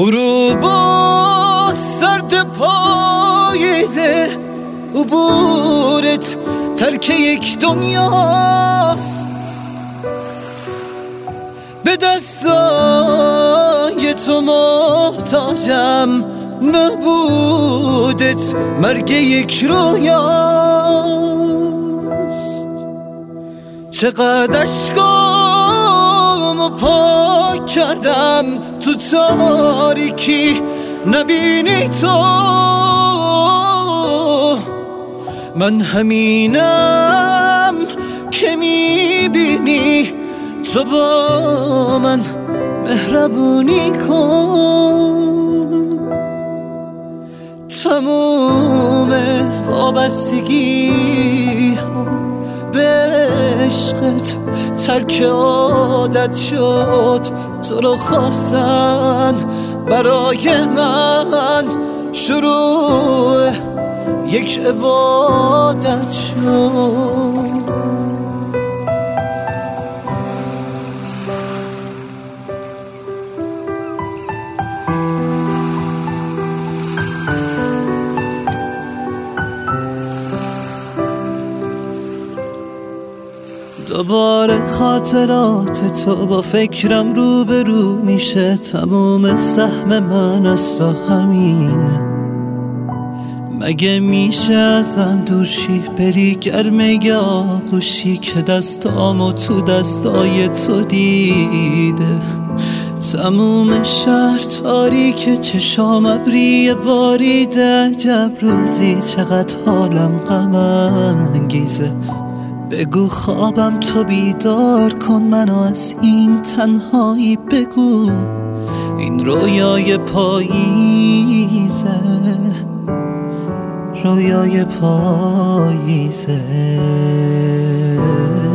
غروب و سرد پاییزه، عبورت ترک یک دنیاست. به دستای تو محتاجم، نبودت مرگ یک رویاست. چقدر اشکامو پاک کردم تو تاریکی، نبینی تو. من همینم که میبینی، تو با من مهربونی کن. تموم وابستگی ها به عشقت ترک عادت شد. تو رو خواستن برای من شروع یک عبادت شد. دوباره خاطرات تو با فکرم روبرو میشه. تموم سهم من از تو همینه. مگه میشه ازم دوشی بری گرمه یا آغوشی که دستامو تو دستای تو دیده. تموم شهر تاریکه، چشام ابری باریده. عجب روزی چقدر حالم غم انگیزه. بگو خوابم تو بیدار کن منو از این تنهایی. بگو این رویای پاییزه، رویای پاییزه.